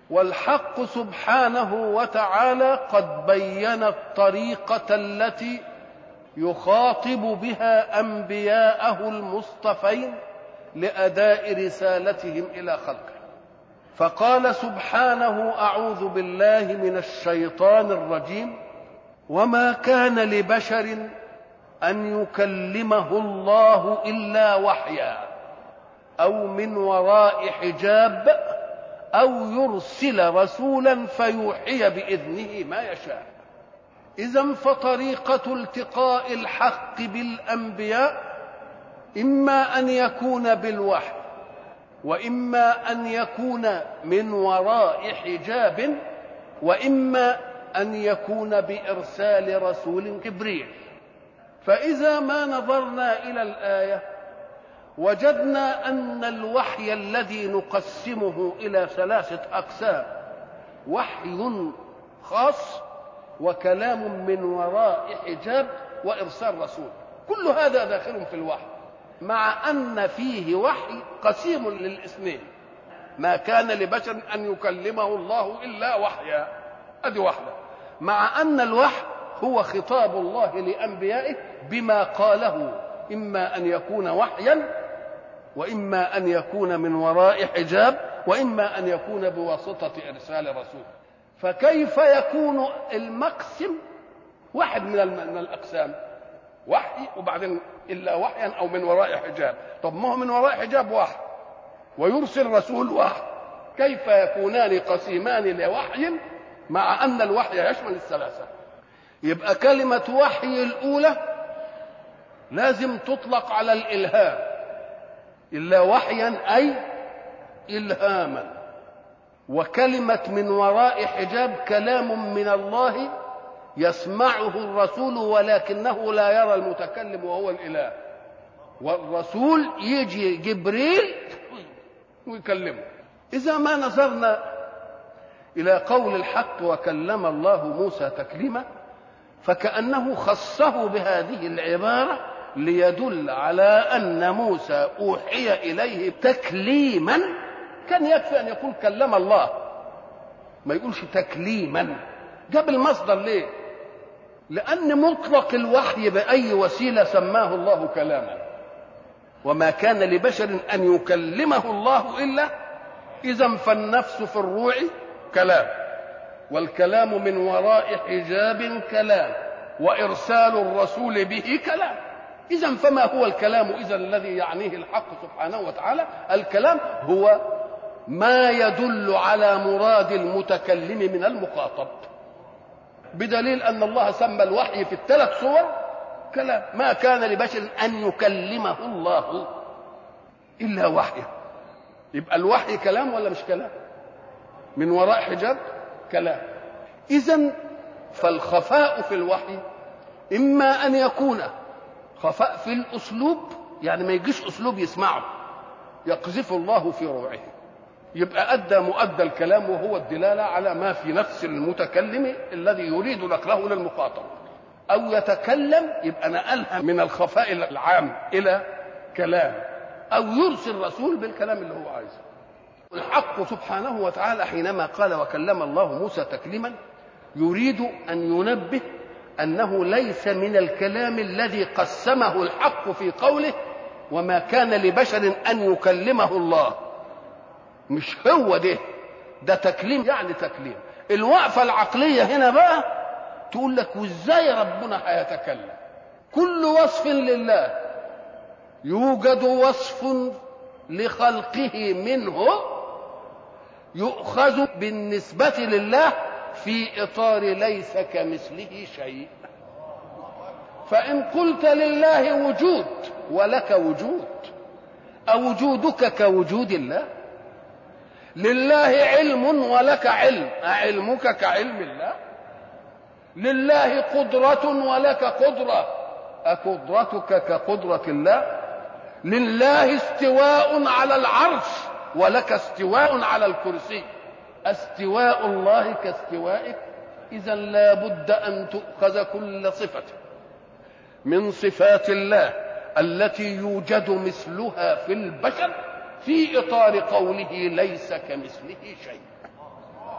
والحق سبحانه وتعالى قد بين الطريقة التي يخاطب بها أنبياءه المصطفين لأداء رسالتهم إلى خلقه. فقال سبحانه: أعوذ بالله من الشيطان الرجيم: وما كان لبشر أن يكلمه الله إلا وحيا أو من وراء حجاب أو يرسل رسولا فيوحي بإذنه ما يشاء. إذن فطريقة التقاء الحق بالأنبياء إما أن يكون بالوحي، وإما أن يكون من وراء حجاب، وإما أن يكون بإرسال رسول جبريل. فإذا ما نظرنا إلى الآية وجدنا أن الوحي الذي نقسمه إلى 3 أقسام: وحي خاص، وكلام من وراء حجاب، وإرسال رسول. كل هذا داخل في الوحي، مع أن فيه وحي قسيم للاثنين. ما كان لبشر أن يكلمه الله إلا وحيا، أدي واحدة. مع أن الوحي هو خطاب الله لأنبيائه بما قاله، إما أن يكون وحيا، وإما أن يكون من وراء حجاب، وإما أن يكون بواسطة إرسال رسول. فكيف يكون المقسم واحد من الأقسام؟ وحي وبعدين إلا وحيا أو من وراء حجاب. طب ما هو من وراء حجاب وحي ويرسل رسول وحي، كيف يكونان قسيمان لوحي مع أن الوحي يشمل 3؟ يبقى كلمة وحي الأولى لازم تطلق على الإلهام، إلا وحيا أي إلهاما. وكلمة من وراء حجاب كلام من الله يسمعه الرسول ولكنه لا يرى المتكلم وهو الإله، والرسول يجي جبريل ويكلمه. إذا ما نظرنا إلى قول الحق: وكلم الله موسى تكليما، فكأنه خصه بهذه العبارة ليدل على أن موسى أوحي إليه تكليما. كان يكفي أن يقول كلم الله، ما يقولش تكليما. جاب المصدر ليه؟ لأن مطلق الوحي بأي وسيلة سماه الله كلاما. وما كان لبشر أن يكلمه الله إلا، إذن فالنفس في الروع كلام، والكلام من وراء حجاب كلام، وإرسال الرسول به كلام. إذن فما هو الكلام إذن الذي يعنيه الحق سبحانه وتعالى؟ الكلام هو ما يدل على مراد المتكلم من المخاطب، بدليل أن الله سمى الوحي في 3 صور كلام. ما كان لبشر أن يكلمه الله إلا وحيا. يبقى الوحي كلام ولا مش كلام؟ من وراء حجاب كلام. إذن فالخفاء في الوحي إما أن يكون خفاء في الأسلوب، يعني ما يجيش أسلوب يسمعه، يقذف الله في روعه، يبقى أدى مؤدى الكلام، وهو الدلالة على ما في نفس المتكلم الذي يريد نقله للمخاطب. أو يتكلم، يبقى نقلها من الخفاء العام إلى كلام، أو يرسل رسول بالكلام اللي هو عايزه. الحق سبحانه وتعالى حينما قال وكلم الله موسى تكليما يريد أن ينبه أنه ليس من الكلام الذي قسمه الحق في قوله وما كان لبشر أن يكلمه الله. مش هو ده تكليم، يعني تكليم. الوقفة العقلية هنا بقى تقول لك: وازاي ربنا هيتكلم؟ كل وصف لله يوجد وصف لخلقه منه يؤخذ بالنسبة لله في إطار ليس كمثله شيء. فإن قلت لله وجود ولك وجود، أوجودك كوجود الله؟ لله علم ولك علم، أعلمك كعلم الله؟ لله قدرة ولك قدرة، أقدرتك كقدرة الله؟ لله استواء على العرش ولك استواء على الكرسي، استواء الله كاستوائك؟ إذن لا بد أن تؤخذ كل صفة من صفات الله التي يوجد مثلها في البشر في إطار قوله ليس كمثله شيء.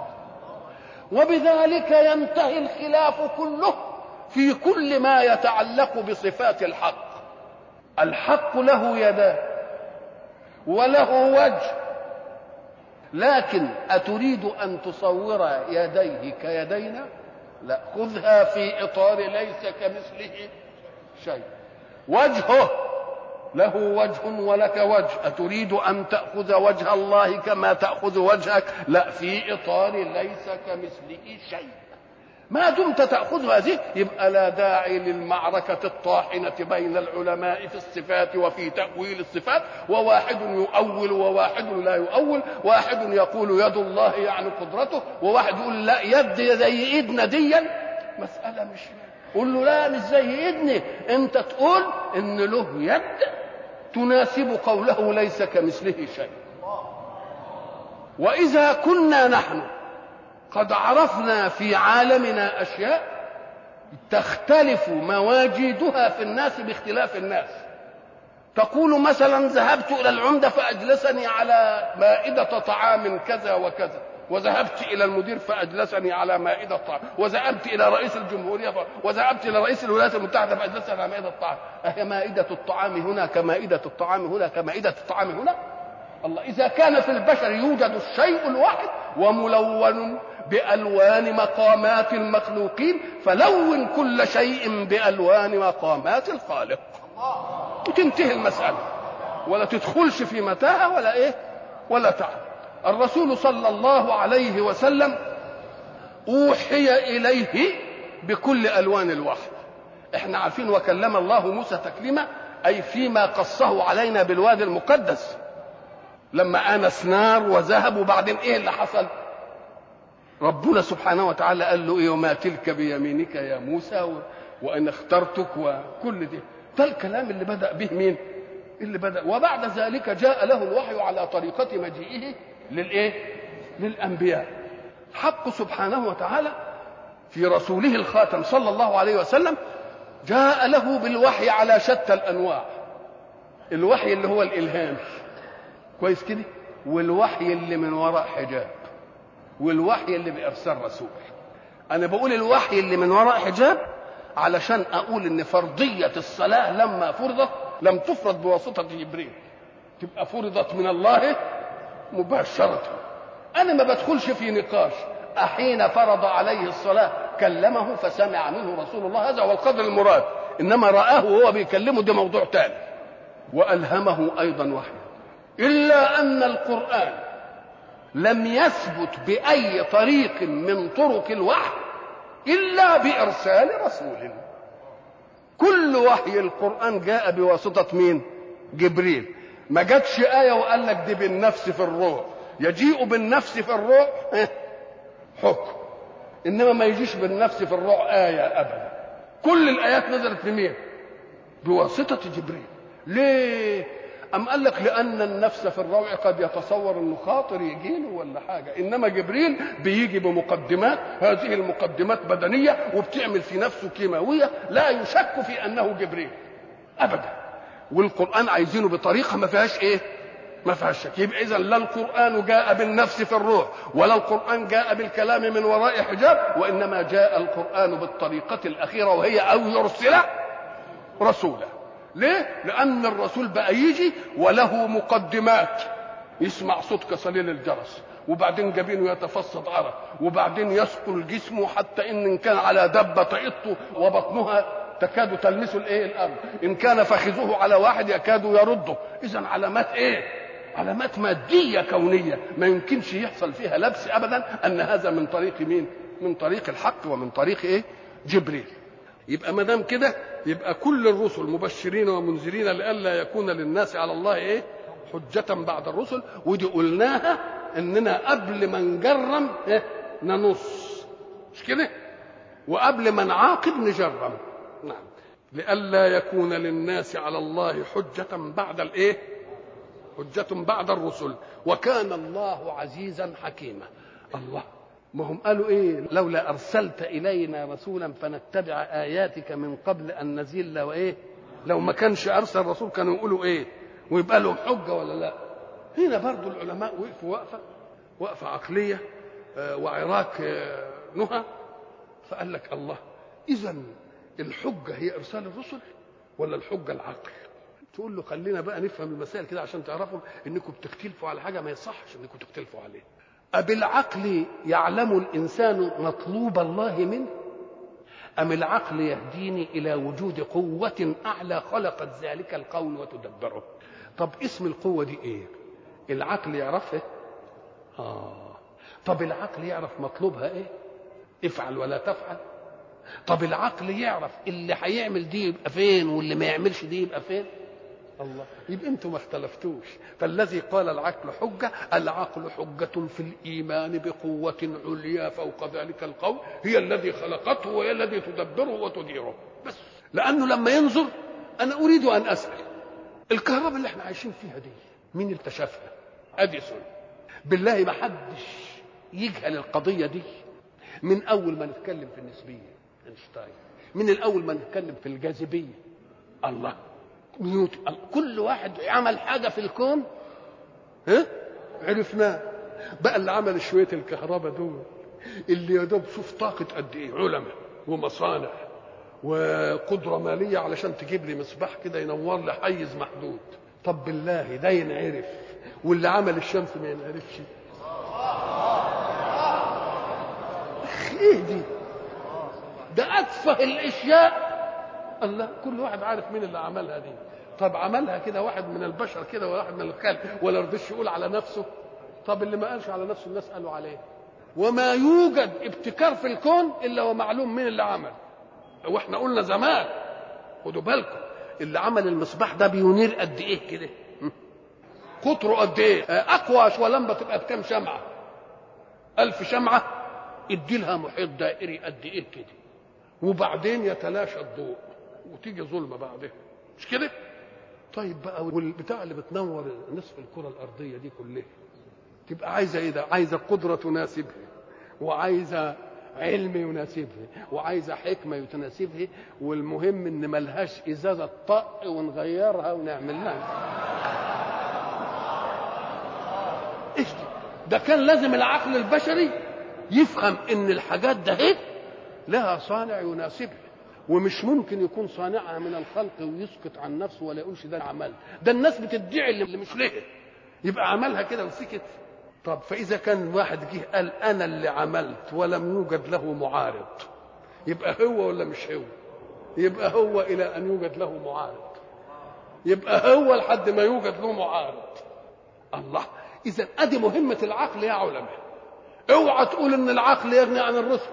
وبذلك ينتهي الخلاف كله في كل ما يتعلق بصفات الحق. الحق له يدان وله وجه، لكن أتريد أن تصور يديه كيدينا؟ لا، خذها في إطار ليس كمثله شيء. وجهه له وجه ولك وجه، أتريد أن تأخذ وجه الله كما تأخذ وجهك؟ لا، في إطار ليس كمثله شيء. ما دمت تأخذ هذه يبقى لا داعي للمعركة الطاحنة بين العلماء في الصفات وفي تأويل الصفات، وواحد يؤول وواحد لا يؤول، واحد يقول يد الله يعني قدرته، وواحد يقول لا يد زي ايدنا ديا. مسألة مش قول له لا مش زي ايدنا، انت تقول ان له يد تناسب قوله ليس كمثله شيء. وإذا كنا نحن قد عرفنا في عالمنا أشياء تختلف مواجيدها في الناس باختلاف الناس، تقول مثلا ذهبت إلى العمدة فأجلسني على مائدة طعام كذا وكذا، وذهبت إلى المدير فأجلسني على مائدة طعام، وذهبت إلى رئيس الجمهورية وذهبت إلى رئيس الولايات المتحدة فأجلسني على مائدة الطعام. أهي مائدة الطعام هنا كمائدة الطعام هنا كمائدة الطعام هنا؟ الله، إذا كان في البشر يوجد الشيء الواحد وملون بألوان مقامات المخلوقين، فلون كل شيء بألوان مقامات الخالق وتنتهي المسألة، ولا تدخلش في متاهة ولا إيه ولا تعب. الرسول صلى الله عليه وسلم أوحي إليه بكل ألوان الوحي. احنا عارفين وكلم الله موسى تكليما، أي فيما قصه علينا بالوادي المقدس لما آنس نار وذهب، وبعدين ايه اللي حصل؟ ربنا سبحانه وتعالى قال له ايه؟ وما تلك بيمينك يا موسى وان اخترتك، وكل ده الكلام اللي بدأ به مين؟ اللي بدأ. وبعد ذلك جاء له الوحي على طريقة مجيئه للايه؟ للأنبياء. حق سبحانه وتعالى في رسوله الخاتم صلى الله عليه وسلم جاء له بالوحي على شتى الأنواع. الوحي اللي هو الإلهام كويس كده، والوحي اللي من وراء حجاب، والوحي اللي بإرسال رسول. أنا بقول الوحي اللي من وراء حجاب علشان أقول إن فرضية الصلاة لما فرضت لم تفرض بواسطة جبريل، تبقى فرضت من الله مباشرة. أنا ما بدخلش في نقاش أحين فرض عليه الصلاة كلمه فسمع منه رسول الله، هذا هو القدر المراد، إنما رآه وهو بيكلمه ده موضوع تاني. وألهمه أيضا وحي، إلا أن القرآن لم يثبت بأي طريق من طرق الوحي إلا بإرسال رسول. كل وحي القرآن جاء بواسطة مين؟ جبريل. ما جاتش آية وقال لك دي بالنفس في الروح، يجيء بالنفس في الروح حكم، إنما ما يجيش بالنفس في الروح آية أبدا. كل الآيات نزلت لمين؟ بواسطة جبريل. ليه؟ أم قال لك لأن النفس في الروع قد يتصور أنه خاطر يجيله ولا حاجة، إنما جبريل بيجي بمقدمات، هذه المقدمات بدنية وبتعمل في نفسه كيماوية لا يشك في أنه جبريل أبدا. والقرآن عايزينه بطريقة ما فيهاش إيه؟ ما فيهاش شك. يبقى إذن لا القرآن جاء بالنفس في الروح ولا القرآن جاء بالكلام من وراء حجاب، وإنما جاء القرآن بالطريقة الأخيرة وهي أو يرسل رسولا. ليه؟ لأن الرسول بقى يجي وله مقدمات، يسمع صوت كصليل الجرس، وبعدين جبينه يتفصد عرق، وبعدين يثقل جسمه حتى إن كان على دبة تعط وبطنها تكاد تلمس الايه؟ الأرض. إن كان فخذه على واحد يكاد يرده. إذن علامات إيه؟ علامات مادية كونية ما يمكنش يحصل فيها لبس أبدا أن هذا من طريق مين؟ من طريق الحق ومن طريق إيه؟ جبريل. يبقى ما دام كده يبقى كل الرسل مبشرين ومنذرين لئلا يكون للناس على الله ايه؟ حجة بعد الرسل. ودي قلناها اننا قبل ما نجرم إيه؟ ننص، مش كده؟ وقبل ما نعاقب نجرم. نعم، لئلا يكون للناس على الله حجة بعد الايه؟ حجة بعد الرسل، وكان الله عزيزا حكيما. الله، ما هم قالوا ايه؟ لولا ارسلت الينا رسولا فنتبع اياتك من قبل ان نذل وايه؟ لو ما كانش ارسل رسول كانوا يقولوا ايه؟ ويبقى لهم حجه ولا لا؟ هنا برضو العلماء وقفوا وقفه عقليه وعراك نهى. فقال لك الله، إذا الحجة هي إرسال الرسل ولا الحجة العقل؟ تقول له خلينا بقى نفهم المسائل كده عشان تعرفوا انكم بتختلفوا على حاجة ما يصحش انكم تختلفوا عليها. أبالعقل يعلم الإنسان مطلوب الله منه، أم العقل يهديني إلى وجود قوة أعلى خلقت ذلك الكون وتدبره؟ طب اسم القوة دي إيه؟ العقل يعرفه؟ طب العقل يعرف مطلوبها إيه؟ افعل ولا تفعل. طب العقل يعرف اللي هيعمل دي يبقى فين واللي ما يعملش دي يبقى فين؟ الله. يبقى انتم ما اختلفتوش. فالذي قال العقل حجة، العقل حجة في الإيمان بقوة عليا فوق ذلك القول، هي الذي خلقته وهي الذي تدبره وتديره. بس لأنه لما ينظر، أنا أريد أن أسأل، الكهرباء اللي احنا عايشين فيها دي مين اللي اكتشفها؟ أديسون. بالله ما حدش يجهل القضية دي. من أول ما نتكلم في النسبية اينشتاين، من الأول ما نتكلم في الجاذبية الله، نيوتن، كل واحد عمل حاجة في الكون عرفناه. بقى اللي عمل شوية الكهرباء دول اللي يدوب شوف طاقة قد ايه، علماء ومصانع وقدرة مالية علشان تجيب لي مصباح كده ينور لي حيز محدود. طب بالله ده ينعرف واللي عمل الشمس ما ينعرفش؟ ايه دي؟ ده أتفه الاشياء. الله، كل واحد عارف مين اللي عملها دي. طب عملها كده واحد من البشر كده وواحد من الخلق، ولا رضيش يقول على نفسه؟ طب اللي ما قالش على نفسه الناس قالوا عليه. وما يوجد ابتكار في الكون الا ومعلوم مين اللي عمل. واحنا قلنا زمان، خدوا بالكم، اللي عمل المصباح ده بينير قد ايه كده، قطره قد ايه، اقوى شويه لمبه تبقى بكام شمعه، 1000 شمعه ادي لها محيط دائري قد ايه كده، وبعدين يتلاشى الضوء وتيجي ظلمه بعدها، مش كده؟ طيب بقى والبتاع اللي بتنور نصف الكره الارضيه دي كلها تبقى عايزه ايه؟ ده عايزه قدره تناسبها، وعايزه علم يناسبها، وعايزه حكمه يتناسبها، والمهم ان ملهاش ازازه طق ونغيرها ونعمل لها ايش دي؟ ده كان لازم العقل البشري يفهم ان الحاجات ده ايه لها صانع يناسبها، ومش ممكن يكون صانعها من الخلق ويسكت عن نفسه ولا يقولش ده عمل. ده الناس بتدعي اللي مش ليه، يبقى عملها كده وسكت. طب فاذا كان واحد جه قال انا اللي عملت ولم يوجد له معارض، يبقى هو ولا مش هو؟ يبقى هو الى ان يوجد له معارض، يبقى هو لحد ما يوجد له معارض. الله. اذا ادي مهمه العقل يا علماء. اوعى تقول ان العقل يغني عن الرسل.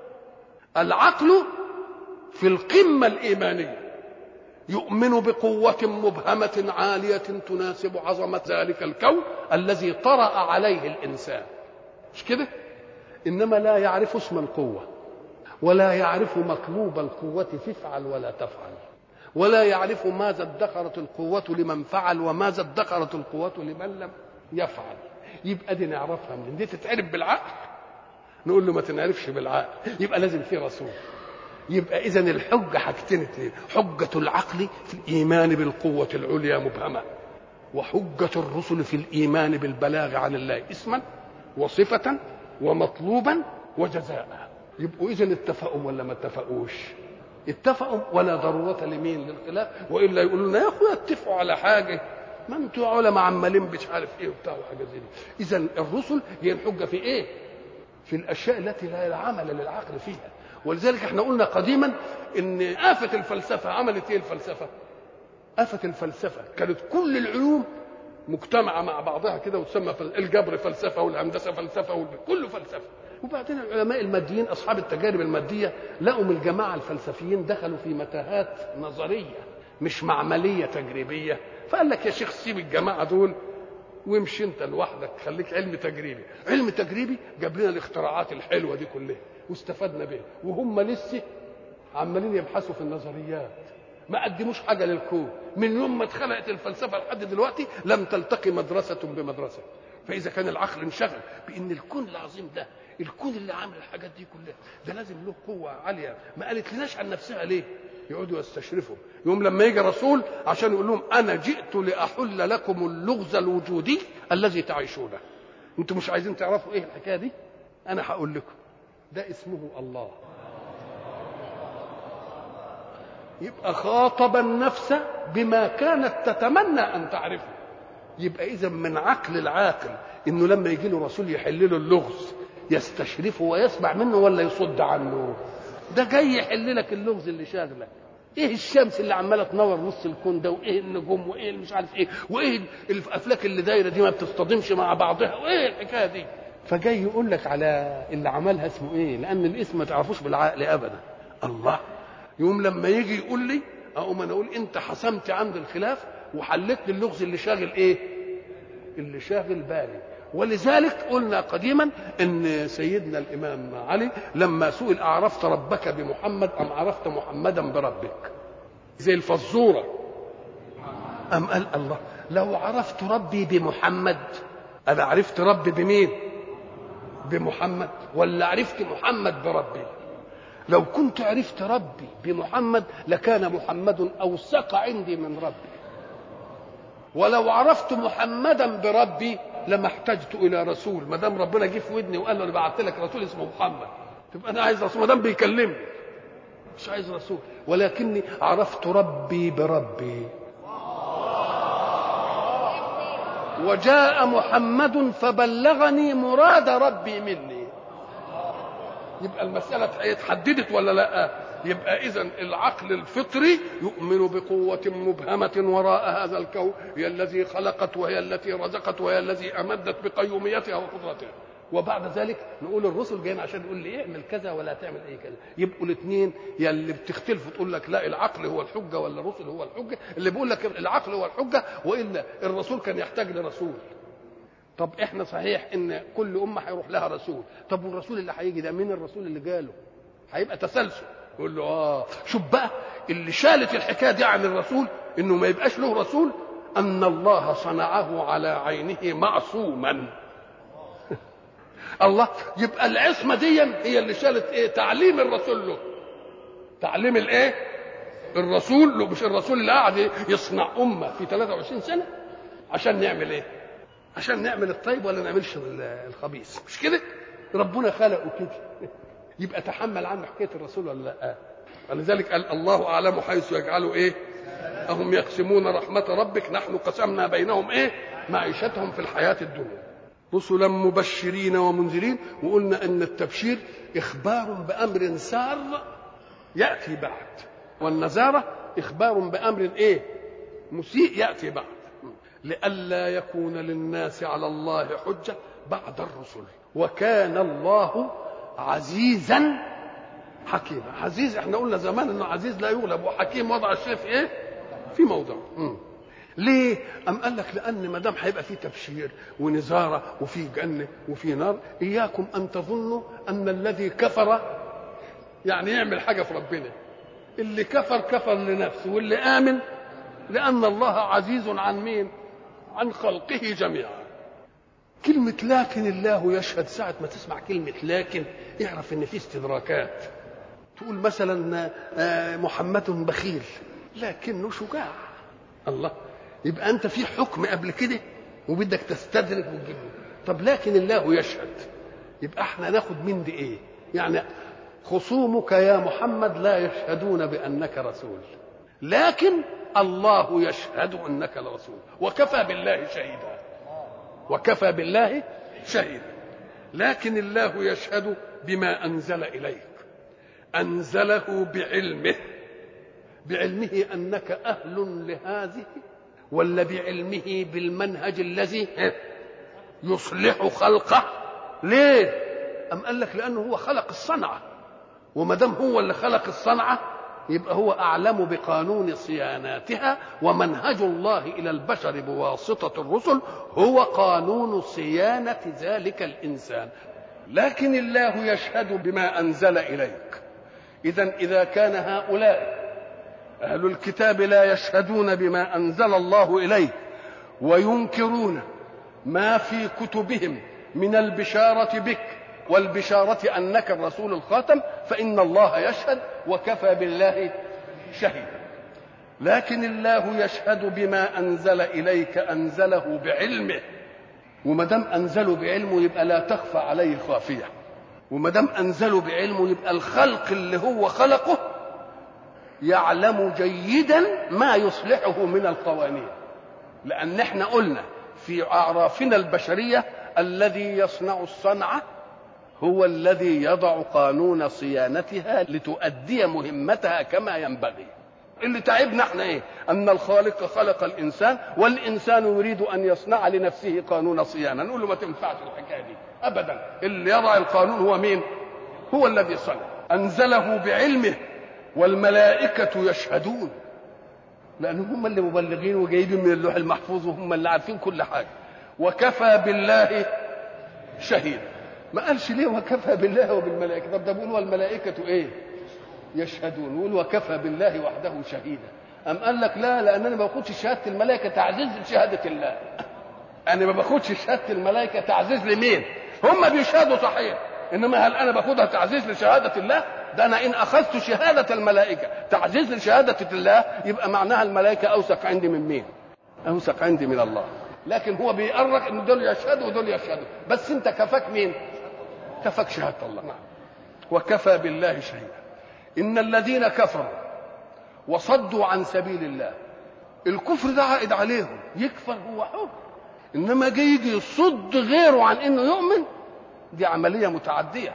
العقل في القمه الايمانيه يؤمن بقوة مبهمة عالية تناسب عظمة ذلك الكون الذي طرأ عليه الإنسان، مش كده؟ إنما لا يعرف اسم القوة، ولا يعرف مطلوب القوة تفعل ولا تفعل، ولا يعرف ماذا ادخرت القوة لمن فعل وماذا ادخرت القوة لمن لم يفعل. يبقى دي نعرفها منين؟ دي تتعرف بالعقل؟ نقول له ما تنعرفش بالعقل، يبقى لازم في رسول. يبقى إذن الحجة حاجتين اثنين، حجة العقل في الإيمان بالقوة العليا مبهمة، وحجة الرسل في الإيمان بالبلاغ عن الله اسما وصفة ومطلوبا وجزاء. يبقوا إذن اتفقوا ولا ما اتفقوش؟ اتفقوا ولا ضرورة لمين للخلاف، وإلا يقولوا لنا يا أخويا اتفقوا على حاجة، ما انتوا علماء عمالين مش عارف ايه وبتاع وحاجة زي دي. إذن الرسل هي الحجة في ايه؟ في الأشياء التي لا عمل للعقل فيها. ولذلك احنا قلنا قديما ان آفة الفلسفة عملت ايه؟ الفلسفة آفة الفلسفة كانت كل العلوم مجتمعة مع بعضها كده وتسمى الجبر فلسفة والهندسة فلسفة وكله فلسفة. وبعدين العلماء الماديين أصحاب التجارب المادية لقوا من الجماعة الفلسفيين دخلوا في متاهات نظرية مش معملية تجريبية، فقال لك يا شيخ سيب الجماعة دول وامشي انت لوحدك، خليك علم تجريبي. علم تجريبي جاب لنا الاختراعات الحلوة دي كلها واستفدنا بها، وهم لسه عمالين يبحثوا في النظريات، ما قدموش حاجه للكون. من يوم ما اتخلقت الفلسفه لحد دلوقتي لم تلتقي مدرسه بمدرسه. فاذا كان العقل انشغل بان الكون العظيم ده، الكون اللي عامل الحاجات دي كلها، ده لازم له قوه عاليه، ما قالت لناش عن نفسها ليه؟ يقعدوا يستشرفوا. يوم لما يجي رسول عشان يقول لهم انا جئت لاحل لكم اللغز الوجودي الذي تعيشونه، انتم مش عايزين تعرفوا ايه الحكايه دي؟ انا هقول لكم. ده اسمه الله. يبقى خاطب النفس بما كانت تتمنى ان تعرفه. يبقى اذا من عقل العاقل انه لما يجي له رسول يحل له اللغز يستشرفه ويسمع منه ولا يصد عنه؟ ده جاي يحل لك اللغز اللي شاغلك. ايه الشمس اللي عماله تنور نص الكون ده، وايه النجوم، وايه اللي مش عارف ايه، وايه الافلاك اللي دايره دي ما بتصطدمش مع بعضها، وايه الحكايه دي؟ فجاي يقول لك على اللي عملها اسمه ايه، لان الاسم ما تعرفوش بالعقل ابدا. الله. يوم لما يجي يقول لي اقوم انا اقول انت حسمت عند الخلاف وحلت لي اللغز اللي شاغل ايه، اللي شاغل بالي. ولذلك قلنا قديما ان سيدنا الامام علي لما سئل اعرفت ربك بمحمد ام عرفت محمدا بربك، زي الفزوره، ام قال الله لو عرفت ربي بمحمد انا عرفت ربي بمين؟ بمحمد، ولا عرفت محمد بربي؟ لو كنت عرفت ربي بمحمد لكان محمد اوثق عندي من ربي، ولو عرفت محمدا بربي لما احتجت الى رسول. ما دام ربنا جه في ودني وقال له انا بعت لك رسول اسمه محمد، تبقى انا عايز رسول. ما دام بيكلمني مش عايز رسول، ولكني عرفت ربي بربي. وجاء محمد فبلغني مراد ربي مني. يبقى المسألة اتحددت ولا لا؟ يبقى إذن العقل الفطري يؤمن بقوة مبهمة وراء هذا الكون، هي الذي خلقت وهي التي رزقت وهي الذي أمدت بقيوميتها وقدرتها. وبعد ذلك نقول الرسل جايين عشان يقول لي اعمل كذا ولا تعمل اي كذا. يبقوا الاثنين يا اللي بتختلفوا تقول لك لا العقل هو الحجة ولا الرسل هو الحجة، اللي بيقول لك العقل هو الحجة والا الرسول كان يحتاج لرسول. طب احنا صحيح ان كل امه هيروح لها رسول، طب والرسول اللي هيجي ده مين الرسول اللي جاله؟ هيبقى تسلسل. يقول له شوف بقى اللي شالت الحكايه دي عن الرسول انه ما يبقاش له رسول، ان الله صنعه على عينه معصوما. الله. يبقى العصمه دي هي اللي شالت ايه؟ تعليم الرسول له. تعليم الايه؟ الرسول له، مش الرسول اللي قاعد يصنع امه في 23 سنه عشان نعمل ايه؟ عشان نعمل الطيب ولا نعملش الخبيث، مش كده؟ ربنا خلقه كده. يبقى تحمل عنه حكايه الرسول ولا لا؟ ولذلك قال الله اعلم حيث يجعله ايه؟ اهم يقسمون رحمه ربك نحن قسمنا بينهم ايه؟ معيشتهم في الحياه الدنيا. رسلا مبشرين ومنذرين. وقلنا ان التبشير اخبار بامر سار ياتي بعد، والنذاره اخبار بامر ايه؟ مسيء ياتي بعد. لئلا يكون للناس على الله حجة بعد الرسل، وكان الله عزيزا حكيما. عزيز احنا قلنا زمان انه عزيز لا يغلب، وحكيم وضع الشيء في ايه؟ في موضع. ليه؟ أم قال لك لأن ما دام هيبقى في تبشير ونزارة وفي جنة وفي نار، إياكم أن تظنوا أن الذي كفر يعني يعمل حاجة في ربنا. اللي كفر لنفسه، واللي آمن لأن الله عزيز عن مين؟ عن خلقه جميعا. كلمة لكن الله يشهد، ساعة ما تسمع كلمة لكن اعرف ان في استدراكات. تقول مثلا محمد بخيل لكنه شجاع. الله. يبقى انت في حكم قبل كده وبدك تستدرك وتجيبه. طب لكن الله يشهد، يبقى احنا ناخد من دي ايه؟ يعني خصومك يا محمد لا يشهدون بانك رسول، لكن الله يشهد انك لرسول، وكفى بالله شهيدا. وكفى بالله شهيدا. لكن الله يشهد بما انزل اليك، انزله بعلمه. بعلمه انك اهل لهذه، ولا بعلمه بالمنهج الذي يصلح خلقه؟ ليه؟ ام قال لك لانه هو خلق الصنعه، وما دام هو اللي خلق الصنعه يبقى هو أعلم بقانون صياناتها. ومنهج الله إلى البشر بواسطة الرسل هو قانون صيانة ذلك الإنسان. لكن الله يشهد بما أنزل إليك. إذا كان هؤلاء أهل الكتاب لا يشهدون بما أنزل الله إليك وينكرون ما في كتبهم من البشارة بك والبشارة أنك الرسول الخاتم، فإن الله يشهد وكفى بالله شهيدا. لكن الله يشهد بما أنزل إليك أنزله بعلمه، وما دام أنزله بعلمه يبقى لا تخفى عليه خافية. وما دام انزله بعلمه يبقى الخلق اللي هو خلقه يعلم جيدا ما يصلحه من القوانين. لان احنا قلنا في اعرافنا البشريه الذي يصنع الصنعه هو الذي يضع قانون صيانتها لتؤدي مهمتها كما ينبغي. اللي تعبنا احنا ايه؟ ان الخالق خلق الانسان والانسان يريد ان يصنع لنفسه قانون صيانه. نقول له ما تنفعش الحكايه دي ابدا. اللي يضع القانون هو مين؟ هو الذي صنع. انزله بعلمه والملائكه يشهدون، لان هم اللي مبلغين وجايبين من اللوح المحفوظ وهم اللي عارفين كل حاجه. وكفى بالله شهيدا. ما قالش ليه وكفى بالله وبالملائكه؟ طب ده بيقول والملائكه ايه؟ يشهدون. يقول وكفى بالله وحده شهيدا. أم قال لك لا، لأن أنا ما باخدش شهادة الملائكة تعزيز لشهادة الله. أنا ما باخدش شهادة الملائكة تعزيز لمين؟ هم بيشهدوا صحيح، إنما هل أنا باخدها تعزيز لشهادة الله؟ ده أنا إن أخذت شهادة الملائكة تعزيز لشهادة الله يبقى معناها الملائكة أوثق عندي من مين؟ أوثق عندي من الله. لكن هو بيقرك إن دول يشهدوا ودول يشهدوا، بس أنت كفاك مين؟ كفاك شهادة الله. نعم. وكفى بالله شهيدا. إن الذين كفروا وصدوا عن سبيل الله، الكفر ده عائد عليهم، يكفر هو حر، إنما يجي يصد غيره عن إنه يؤمن، دي عملية متعدية،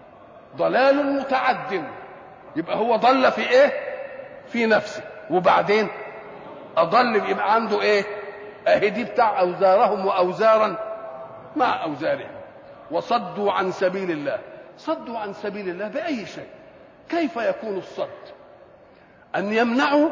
ضلال متعد. يبقى هو ضل في إيه؟ في نفسه، وبعدين أضل يبقى عنده إيه؟ أهدي بتاع أوزارهم وأوزارا مع أوزارهم. وصدوا عن سبيل الله. صدوا عن سبيل الله بأي شيء؟ كيف يكون الصد؟ أن يمنعوا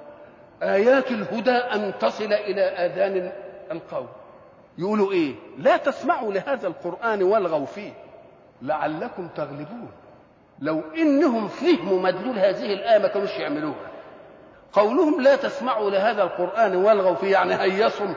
آيات الهدى أن تصل إلى آذان القوم. يقولوا إيه؟ لا تسمعوا لهذا القرآن والغوا فيه لعلكم تغلبون. لو إنهم فهموا مدلول هذه الآية ما كانوش يعملوها. قولهم لا تسمعوا لهذا القرآن والغوا فيه يعني هيصوا،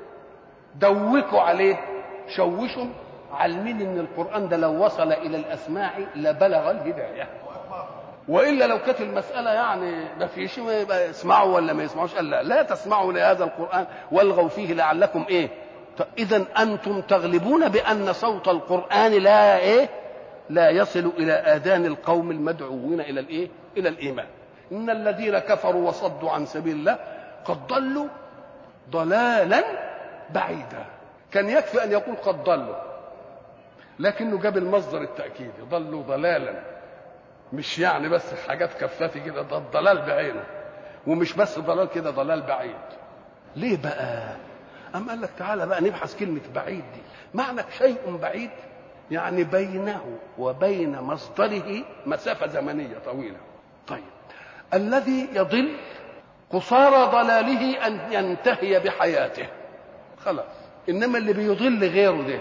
دوكوا عليه، شوشوا، علمين إن القرآن ده لو وصل إلى الأسماع لبلغ الهداية. والا لو كانت المساله يعني ما فيش يبقى يسمعوا ولا ما يسمعوش. قال لا تسمعوا لهذا القران والغوا فيه لعلكم ايه؟ اذا انتم تغلبون بان صوت القران لا ايه؟ لا يصل الى اذان القوم المدعوين الى الايه؟ الى الايمان. ان الذين كفروا وصدوا عن سبيل الله قد ضلوا ضلالا بعيدا. كان يكفي ان يقول قد ضلوا، لكنه جاب المصدر التاكيد، ضلوا ضلالا، مش يعني بس حاجات كفتي كده، ده الضلال بعينه، ومش بس ضلال كده، ضلال بعيد. ليه بقى؟ أم قال لك تعالى بقى نبحث كلمة بعيد دي. معنى شيء بعيد يعني بينه وبين مصدره مسافة زمنية طويلة. طيب الذي يضل قصارى ضلاله أن ينتهي بحياته خلاص، إنما اللي بيضل غيره ده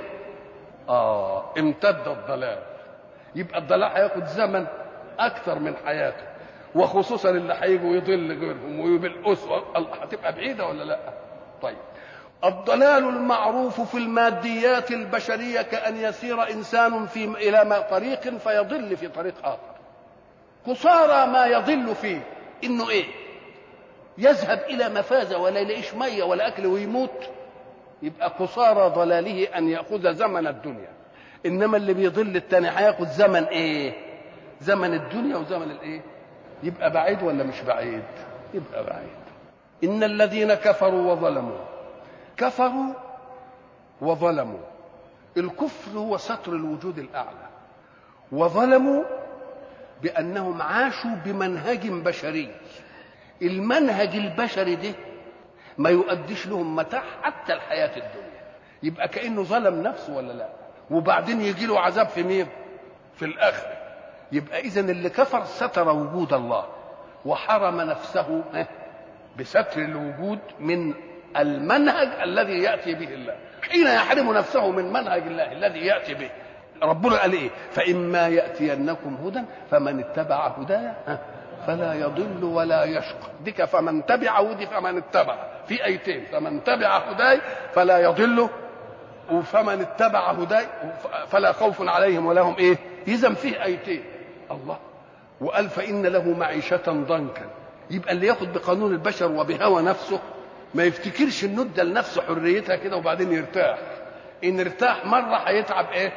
امتد الضلال، يبقى الضلال هياخد زمن اكثر من حياته، وخصوصا اللي هيجوا يضل غيرهم وبالاسوه هتبقى بعيده ولا لا؟ طيب الضلال المعروف في الماديات البشريه كأن يسير انسان الى طريق فيضل في طريق اخر. قصارى ما يضل فيه انه ايه؟ يذهب الى مفازه ولا يلاقيش ميه ولا اكل ويموت، يبقى قصارى ضلاله ان ياخذ زمن الدنيا. انما اللي بيضل التاني هياخد زمن ايه؟ زمن الدنيا وزمن الايه؟ يبقى بعيد ولا مش بعيد؟ يبقى بعيد. ان الذين كفروا وظلموا، كفروا وظلموا، الكفر هو ستر الوجود الاعلى، وظلموا بانهم عاشوا بمنهج بشري، المنهج البشري ده ما يؤديش لهم متاع حتى الحياه الدنيا، يبقى كانه ظلم نفسه ولا لا؟ وبعدين يجي له عذاب في مين؟ في الاخره. يبقى اذن اللي كفر ستر وجود الله وحرم نفسه بستر الوجود من المنهج الذي ياتي به الله. حين يحرم نفسه من منهج الله الذي ياتي به، ربنا قال ايه؟ فاما ياتينكم هدى فمن اتبع هدايا فلا يضل ولا يشقى. ديك فمن تبع ودي فمن اتبع، في ايتين، فمن تبع هداي فلا يضل وفمن اتبع هداي فلا خوف عليهم ولا هم ايه؟ اذا فيه ايتين. الله وقال فان له معيشه ضنكا. يبقى اللي ياخد بقانون البشر وبهوى نفسه ما يفتكرش انه ادى لنفسه حريتها كده وبعدين يرتاح. ان ارتاح مره هيتعب ايه؟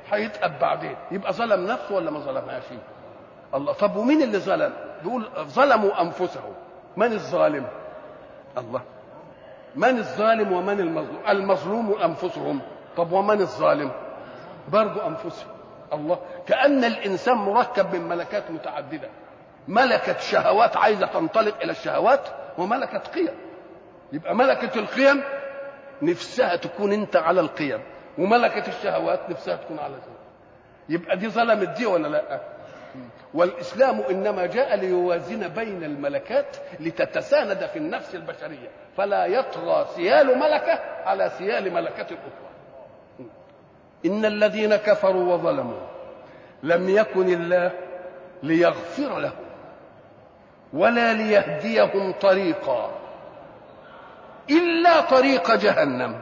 هيتقب بعدين، يبقى ظلم نفسه ولا ما ظلمهاش؟ الله. طب ومين اللي ظلم؟ بيقول ظلموا انفسهم. من الظالم؟ الله. من الظالم ومن المظلوم؟ المظلوم انفسهم. طب ومن الظالم؟ برضو انفسهم. الله. كأن الانسان مركب من ملكات متعدده، ملكة شهوات عايزه تنطلق الى الشهوات، وملكة قيم. يبقى ملكة القيم نفسها تكون انت على القيم، وملكة الشهوات نفسها تكون على القيم. يبقى دي ظلمت دي ولا لا؟ والإسلام إنما جاء ليوازن بين الملكات لتتساند في النفس البشرية، فلا يطغى سيال ملكة على سيال ملكة أخرى. إن الذين كفروا وظلموا لم يكن الله ليغفر لهم ولا ليهديهم طريقا إلا طريق جهنم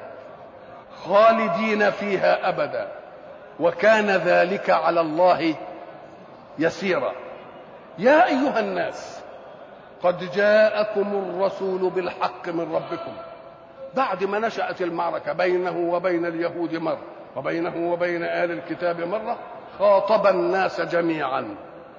خالدين فيها أبدا وكان ذلك على الله يسيرا. يا أيها الناس قد جاءكم الرسول بالحق من ربكم. بعد ما نشأت المعركة بينه وبين اليهود مرة، وبينه وبين آل الكتاب مرة، خاطب الناس جميعا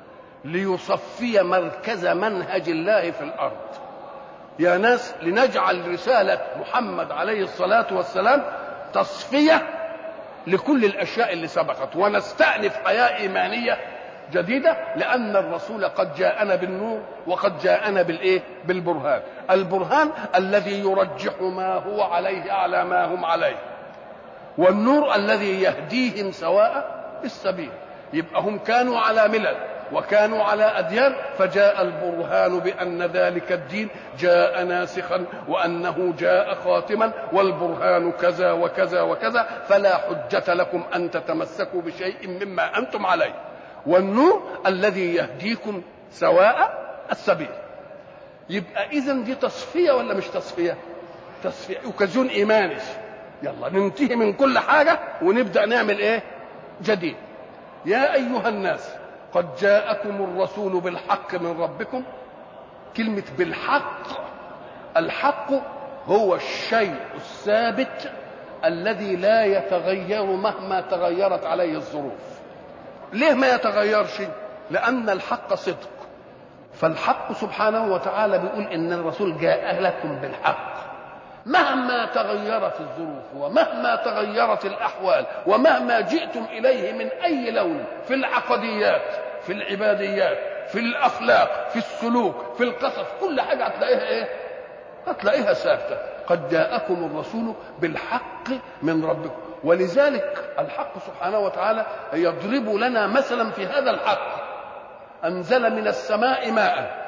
ليصفي مركز منهج الله في الأرض. يا ناس، لنجعل رسالة محمد عليه الصلاة والسلام تصفية لكل الأشياء اللي سبقت، ونستأنف حياة إيمانية جديدة، لأن الرسول قد جاءنا بالنور وقد جاءنا بالبرهان. البرهان الذي يرجح ما هو عليه على ما هم عليه، والنور الذي يهديهم سواء السبيل. يبقى هم كانوا على ملل وكانوا على أديان، فجاء البرهان بأن ذلك الدين جاء ناسخا وأنه جاء خاتما، والبرهان كذا وكذا وكذا، فلا حجة لكم أن تتمسكوا بشيء مما أنتم عليه. والنور الذي يهديكم سواء السبيل. يبقى إذن دي تصفية ولا مش تصفية؟ تصفية، أوكازيون إيماني. يلا ننتهي من كل حاجة ونبدأ نعمل جديد. يا أيها الناس قد جاءكم الرسول بالحق من ربكم. كلمة بالحق، الحق هو الشيء الثابت الذي لا يتغير مهما تغيرت عليه الظروف. ليه ما يتغيرش؟ لأن الحق صدق. فالحق سبحانه وتعالى بيقول إن الرسول جاء لكم بالحق مهما تغيرت الظروف ومهما تغيرت الأحوال ومهما جئتم إليه من أي لون، في العقديات، في العباديات، في الأخلاق، في السلوك، في القصص، كل حاجة هتلاقيها هتلاقيها ثابتة. قد جاءكم الرسول بالحق من ربكم. ولذلك الحق سبحانه وتعالى يضرب لنا مثلا في هذا الحق. أنزل من السماء ماء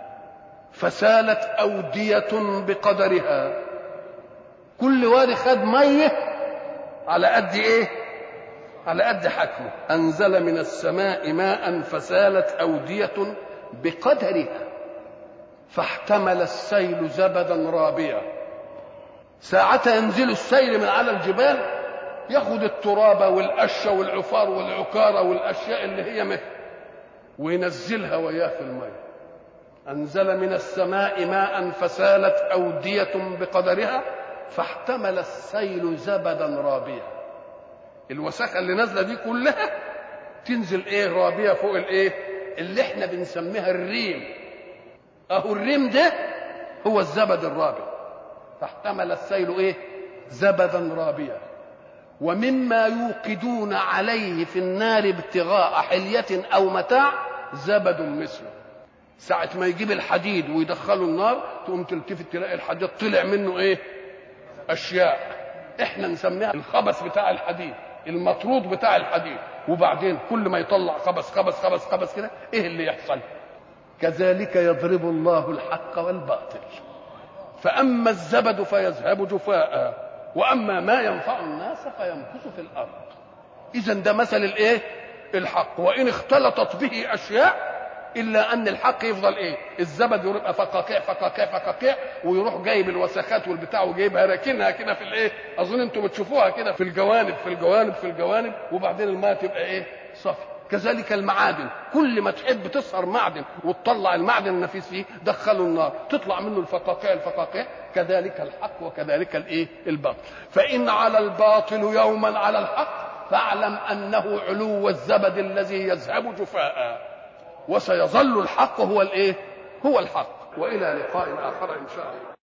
فسالت أودية بقدرها. كل وادي خد مية على قد على قد حكمه. أنزل من السماء ماء فسالت أودية بقدرها فاحتمل السيل زبدا رابيا. ساعتها ينزل السيل من على الجبال، ياخد التراب والقشة والعفار والعكارة والأشياء اللي هي مثل، وينزلها وياه في الماء. أنزل من السماء ماء فسالت أودية بقدرها فاحتمل السيل زبدا رابيا. الوساخة اللي نازلة دي كلها تنزل رابية فوق اللي احنا بنسميها الريم. اهو الريم ده هو الزبد الرابي. فاحتمل السيل زبدا رابيا. ومما يوقدون عليه في النار ابتغاء حلية أو متاع زبد مثله. ساعة ما يجيب الحديد ويدخله النار تقوم تلتفت تلاقي الحديد طلع منه أشياء احنا نسميها الخبث بتاع الحديد، المطرود بتاع الحديد. وبعدين كل ما يطلع خبث خبث خبث خبث كده اللي يحصل؟ كذلك يضرب الله الحق والباطل. فأما الزبد فيذهب جفاء وأما ما ينفع الناس فيمكث في الأرض. إذن ده مثل الحق. وإن اختلطت به أشياء إلا أن الحق يفضل الزبد يبقى فقاقيع فقاقيع فقاقيع، ويروح جايب الوسخات والبتاع وجايبها راكنها كده في أظن أنتم بتشوفوها كده في الجوانب في الجوانب في الجوانب، وبعدين الماء تبقى صافي. كذلك المعادن، كل ما تحب تصهر معدن وتطلع المعدن النفيس فيه دخله النار تطلع منه الفقاقيع الفقاقيع. كذلك الحق وكذلك الباطل. فإن على الباطل يوما على الحق فاعلم أنه علو الزبد الذي يذهب جفاء، وسيظل الحق هو الإيه؟ هو الحق. وإلى لقاء آخر إن شاء الله.